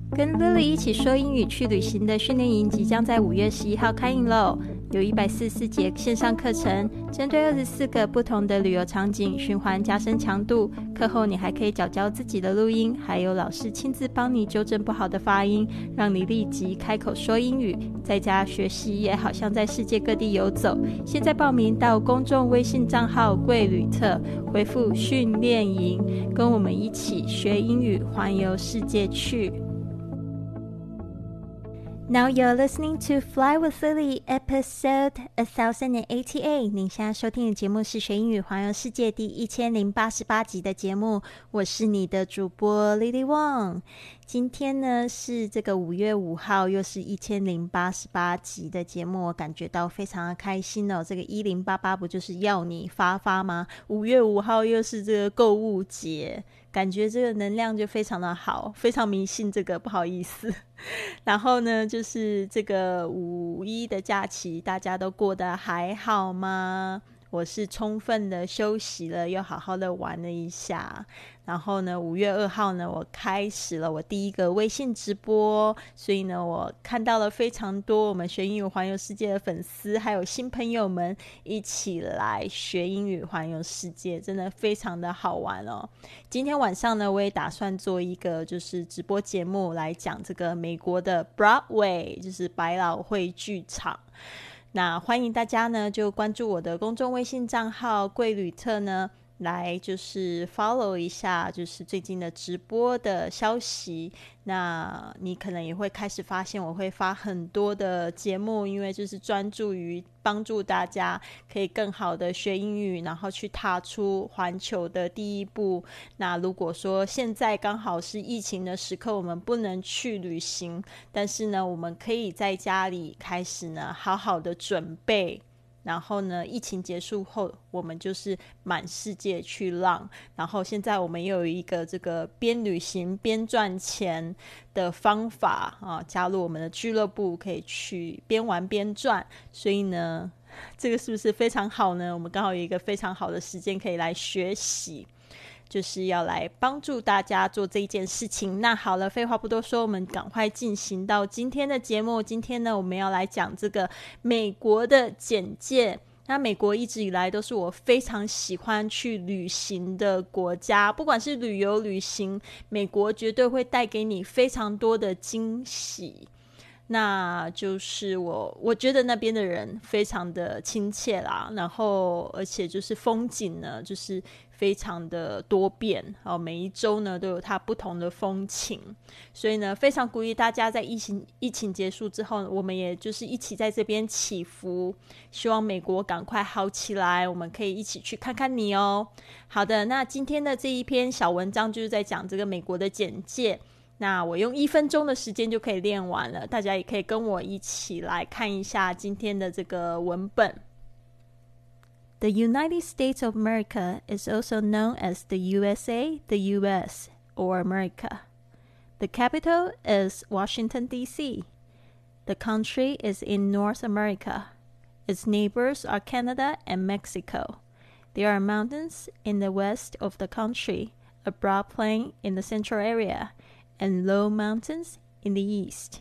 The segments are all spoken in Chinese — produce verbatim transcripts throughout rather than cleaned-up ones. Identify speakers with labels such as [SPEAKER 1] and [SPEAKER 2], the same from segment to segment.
[SPEAKER 1] 跟 Lily 一起说英语去旅行的训练营即将在五月十一号开营喽！有一百四十四节线上课程，针对二十四个不同的旅游场景循环加深强度。课后你还可以缴交自己的录音，还有老师亲自帮你纠正不好的发音，让你立即开口说英语。在家学习也好像在世界各地游走。现在报名到公众微信账号贵旅特，回复训练营，跟我们一起学英语，环游世界去。Now you're listening to Fly with Lily, episode one thousand eighty-eight. 您现在收听的节目是学英语环游世界第一千零八十八集的节目，我是你的主播 Lily Wong。今天呢是这个五月五号，又是一千零八十八集的节目，我感觉到非常的开心哦。这个一零八八不就是要你发发吗？五月五号又是这个购物节，感觉这个能量就非常的好，非常迷信这个，不好意思。然后呢，就是这个五一的假期，大家都过得还好吗？我是充分的休息了，又好好的玩了一下。然后呢，五月二号呢，我开始了我第一个微信直播，所以呢，我看到了非常多我们学英语环游世界的粉丝，还有新朋友们一起来学英语环游世界，真的非常的好玩哦。今天晚上呢，我也打算做一个就是直播节目来讲这个美国的 Broadway， 就是百老汇剧场。那欢迎大家呢就关注我的公众微信账号贵旅特呢，来就是 follow 一下就是最近的直播的消息。那你可能也会开始发现我会发很多的节目，因为就是专注于帮助大家可以更好的学英语，然后去踏出环球的第一步。那如果说现在刚好是疫情的时刻，我们不能去旅行，但是呢我们可以在家里开始呢好好的准备，然后呢疫情结束后我们就是满世界去浪。然后现在我们又有一个这个边旅行边赚钱的方法啊，加入我们的俱乐部，可以去边玩边赚。所以呢这个是不是非常好呢？我们刚好有一个非常好的时间可以来学习，就是要来帮助大家做这一件事情。那好了，废话不多说，我们赶快进行到今天的节目。今天呢我们要来讲这个美国的简介。那美国一直以来都是我非常喜欢去旅行的国家，不管是旅游旅行，美国绝对会带给你非常多的惊喜。那就是我我觉得那边的人非常的亲切啦，然后而且就是风景呢就是非常的多变、哦、每一周呢都有它不同的风情。所以呢非常鼓励大家在疫情疫情结束之后，我们也就是一起在这边祈福，希望美国赶快好起来，我们可以一起去看看你哦。好的，那今天的这一篇小文章就是在讲这个美国的简介，那我用一分钟的时间就可以练完了，大家也可以跟我一起来看一下今天的这个文本。The United States of America is also known as the U S A, the U S, or America. The capital is Washington, D C. The country is in North America. Its neighbors are Canada and Mexico. There are mountains in the west of the country, a broad plain in the central area,and low mountains in the east.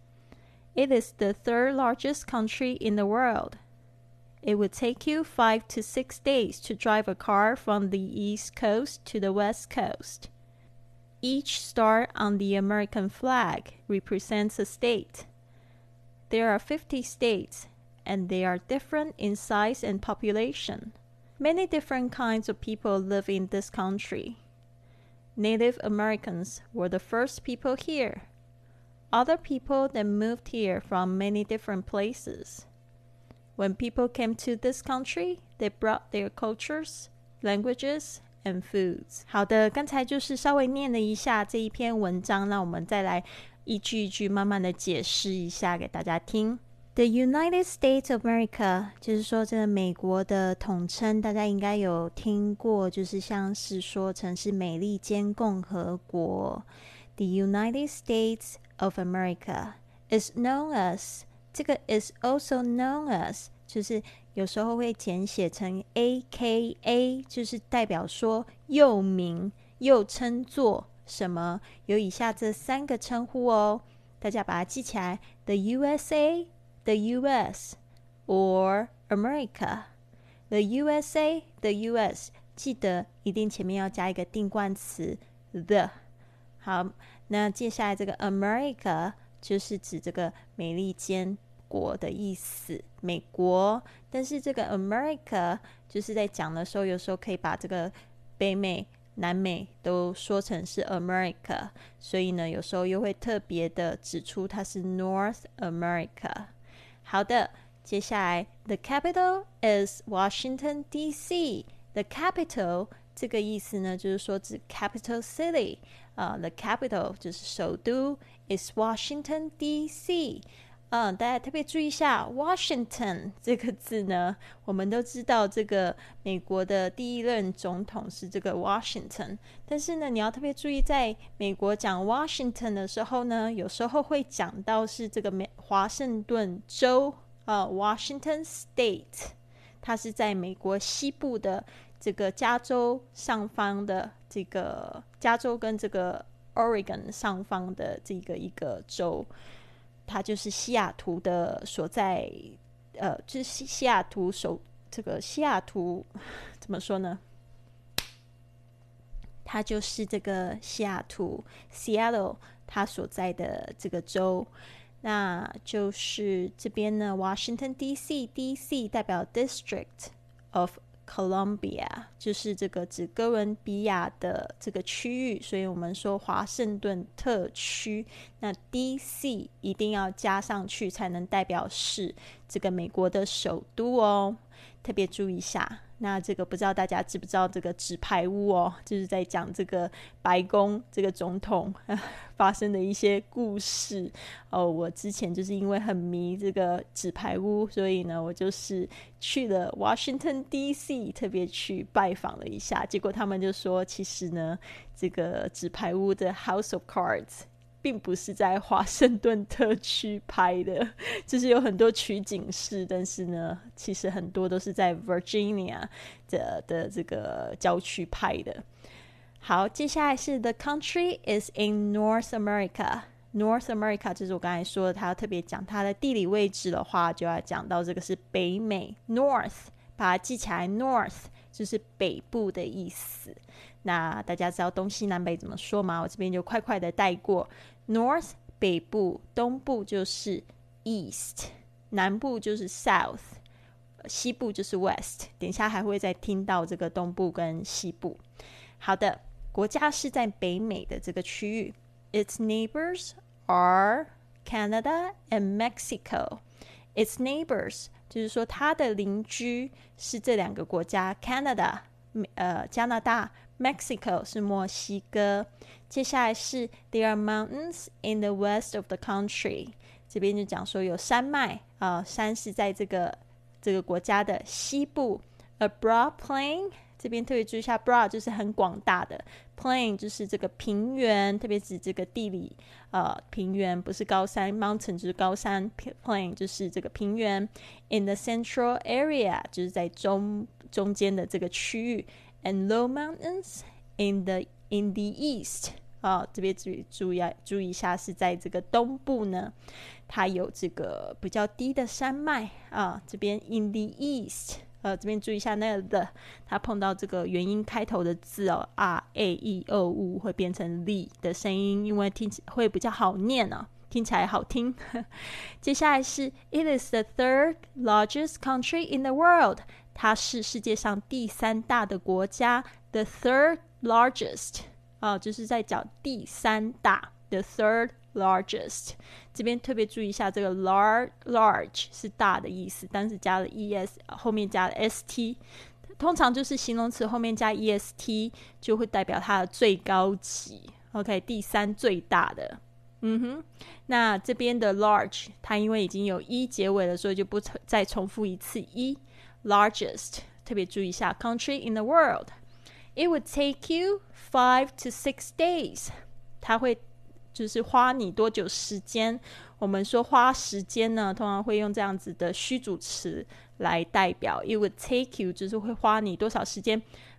[SPEAKER 1] It is the third largest country in the world. It would take you five to six days to drive a car from the east coast to the west coast. Each star on the American flag represents a state. There are fifty states, and they are different in size and population. Many different kinds of people live in this country.Native Americans were the first people here. Other people then moved here from many different places. When people came to this country, they brought their cultures, languages, and foods. 好的，刚才就是稍微念了一下这一篇文章，那我们再来一句一句慢慢的解释一下给大家听。The United States of America 就是说这个美国的统称，大家应该有听过，就是像是说成是美利坚共和国。The United States of America is known as， 这个 is also known as 就是有时候会简写成 A K A， 就是代表说又名又称作什么？有以下这三个称呼哦，大家把它记起来 ：the U S A, the U S, or America。The U S A, the U S， 记得一定前面要加一个定冠词 the。好，那接下来这个 America 就是指这个美利坚国的意思，美国。但是这个 America 就是在讲的时候，有时候可以把这个北美、南美都说成是 America， 所以呢，有时候又会特别的指出它是 North America。好的。接下来 The capital is Washington D C。 The capital 这个意思呢，就是说指 capital city、uh, The capital 就是首都 is Washington D C。 嗯，大家特别注意一下 Washington 这个字呢，我们都知道这个美国的第一任总统是这个 Washington， 但是呢，你要特别注意，在美国讲 Washington 的时候呢，有时候会讲到是这个美华盛顿州Uh, Washington State， 它是在美国西部的这个加州上方的这个加州跟这个 Oregon 上方的这个一个州，它就是西雅图的所在，呃，就是西西雅图首这个西雅图怎么说呢？它就是这个西雅图 Seattle 它所在的这个州。那就是这边呢 Washington D C D C 代表 District of Columbia， 就是这个指哥伦比亚的这个区域，所以我们说华盛顿特区，那 D C 一定要加上去才能代表是这个美国的首都哦，特别注意一下。那这个不知道大家知不知道这个纸牌屋哦，就是在讲这个白宫这个总统、呃、发生的一些故事哦。我之前就是因为很迷这个纸牌屋，所以呢我就是去了 Washington D C 特别去拜访了一下，结果他们就说其实呢这个纸牌屋的 House of Cards并不是在华盛顿特区拍的，就是有很多取景室，但是呢其实很多都是在 Virginia 的, 的这个郊区拍的。好，接下来是 The country is in North America。 North America 就是我刚才说的，他要特别讲它的地理位置的话，就要讲到这个是北美 North， 把它记起来 North 就是北部的意思。那大家知道东西南北怎么说吗？我这边就快快的带过。North 北部，东部就是 East， 南部就是 South， 西部就是 West。 等一下还会再听到这个东部跟西部。好的，国家是在北美的这个区域。 Its neighbors are Canada and Mexico。 Its neighbors 就是说它的邻居是这两个国家 Canada 呃加拿大， Mexico 是墨西哥。接下来是 There are mountains in the west of the country。 这边就讲说有山脉、呃、山是在这个这个国家的西部。 A broad plain， 这边特别注意一下 broad 就是很广大的， plain 就是这个平原，特别指这个地理、呃、平原，不是高山， mountain 就是高山， plain 就是这个平原。 In the central area 就是在中中间的这个区域。 And low mountains in the, in the east，哦、这边注意注意注意一下，是在这个东部呢，它有这个比较低的山脉啊。这边 in the east， 呃，这边注意一下那个 the， 它碰到这个元音开头的字哦 ，r a e o u 会变成 the 的声音，因为听起会比较好念哦，听起来好听。接下来是 It is the third largest country in the world。 它是世界上第三大的国家 ，the third largest。哦、就是在讲第三大 the third largest。 这边特别注意一下，这个 large large 是大的意思，但是加了 es 后面加了 st， 通常就是形容词后面加 est 就会代表它的最高级。 OK， 第三最大的。嗯哼，那这边的 large 它因为已经有 e 结尾了，所以就不再重复一次 e。 largest 特别注意一下 country in the world。 It would take you five to six days， 它会就是花你多久时间。我们说花时间呢，通常会用这样子的虚主词来代表。 It would take you 就是会花你多少时间。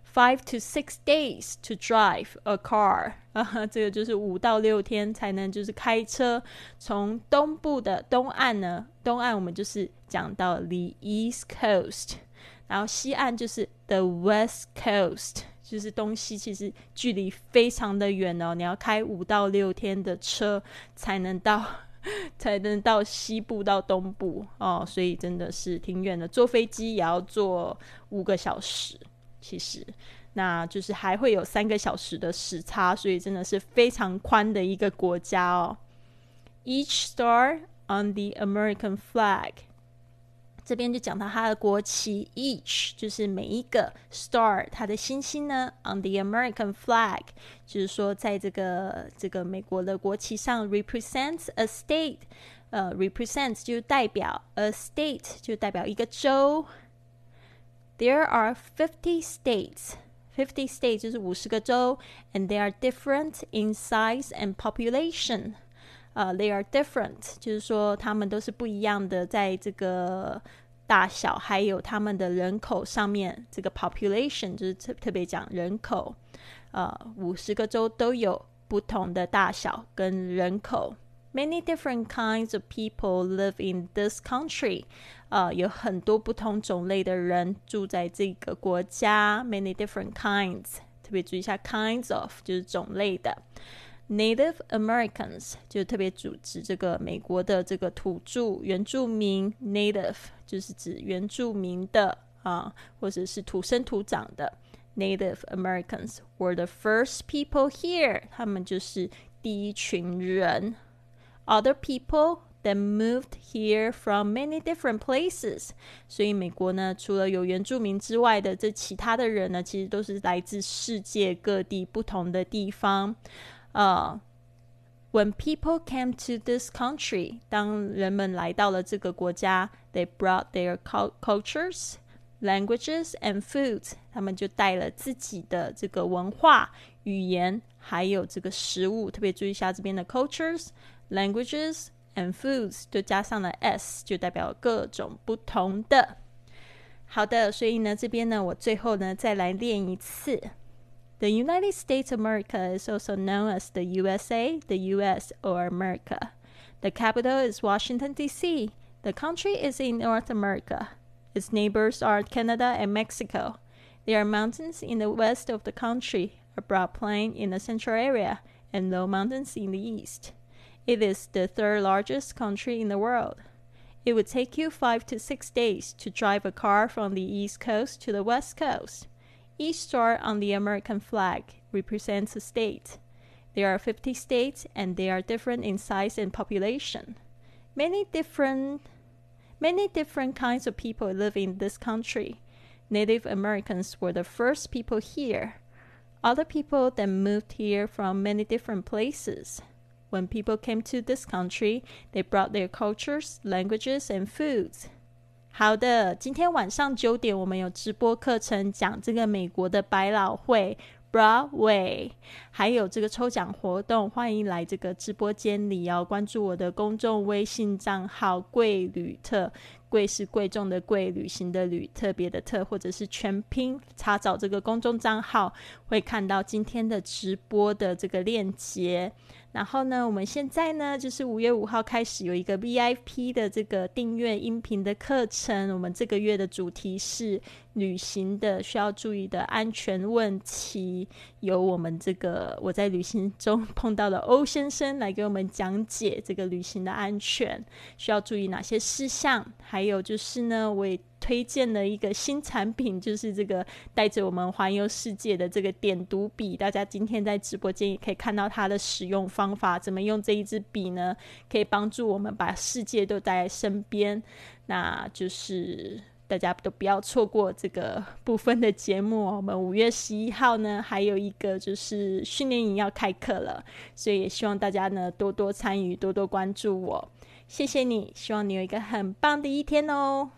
[SPEAKER 1] five to six days to drive a car 啊，这个就是五到六天才能就是开车从东部的东岸呢，东岸我们就是讲到 the East Coast， 然后西岸就是 the West Coast， 就是东西其实距离非常的远哦，你要开五到六天的车才能到才能到西部到东部哦，所以真的是挺远的，坐飞机也要坐五个小时其实，那就是还会有三个小时的时差，所以真的是非常宽的一个国家哦。Each star on the American flag， 这边就讲到它的国旗 each 就是每一个 star 它的星星呢 on the American flag 就是说在这个这个美国的国旗上 represents a state， 呃 represents 就代表 a state 就代表一个州。There are fifty states fifty states 就是五十个州 and they are different in size and population， uh, they are different 就是说他们都是不一样的，在这个大小还有他们的人口上面，这个 population 就是特特别讲人口，呃，五十个州都有不同的大小跟人口。Many different kinds of people live in this country， 呃，有很多不同种类的人住在这个国家。Many different kinds， 特别注意一下 kinds of 就是种类的。Native Americans 就特别指指这个美国的这个土著原住民 ，Native 就是指原住民的啊，或者是土生土长的。Native Americans were the first people here， 他们就是第一群人。Other people that moved here from many different places， 所以美国呢，除了有原住民之外的这其他的人呢，其实都是来自世界各地不同的地方。Uh, when people came to this country， 当人们来到了这个国家 they brought their cultures, languages and foods， 他们就带了自己的这个文化、语言还有这个食物，特别注意一下这边的 cultures, languages and foods 就加上了 s， 就代表各种不同的。好的，所以呢这边呢我最后呢再来练一次。The United States of America is also known as the U S A, the U S, or America. The capital is Washington, D C. The country is in North America. Its neighbors are Canada and Mexico. There are mountains in the west of the country, a broad plain in the central area, and low mountains in the east. It is the third largest country in the world. It would take you five to six days to drive a car from the East Coast to the West Coast.Each star on the American flag represents a state. There are fifty states, and they are different in size and population. Many different, many different kinds of people live in this country. Native Americans were the first people here. Other people that moved here from many different places. When people came to this country, they brought their cultures, languages, and foods.好的，今天晚上九点我们有直播课程，讲这个美国的百老汇 Broadway， 还有这个抽奖活动，欢迎来这个直播间里哦，关注我的公众微信账号贵旅特，贵是贵重的贵，旅行的旅，特别的特，或者是全拼查找这个公众账号，会看到今天的直播的这个链接。然后呢我们现在呢就是五月五号开始有一个 V I P 的这个订阅音频的课程，我们这个月的主题是旅行的需要注意的安全问题，由我们这个我在旅行中碰到的欧先生来给我们讲解这个旅行的安全需要注意哪些事项，还有就是呢我也推荐了一个新产品，就是这个带着我们环游世界的这个点读笔，大家今天在直播间也可以看到它的使用方法，怎么用这一支笔呢可以帮助我们把世界都带在身边，那就是大家都不要错过这个部分的节目哦。我们五月十一号呢还有一个就是训练营要开课了，所以也希望大家呢多多参与，多多关注我，谢谢你，希望你有一个很棒的一天哦。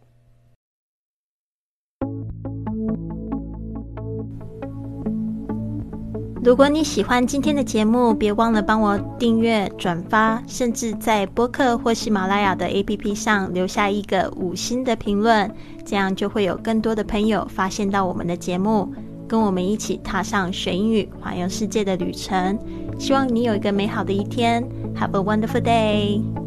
[SPEAKER 1] 如果你喜欢今天的节目，别忘了帮我订阅、转发，甚至在播客或喜马拉雅的 A P P 上留下一个五星的评论，这样就会有更多的朋友发现到我们的节目。 跟我们一起踏上学英语环游世界的旅程。希望你有一个美好的一天。Have a wonderful day!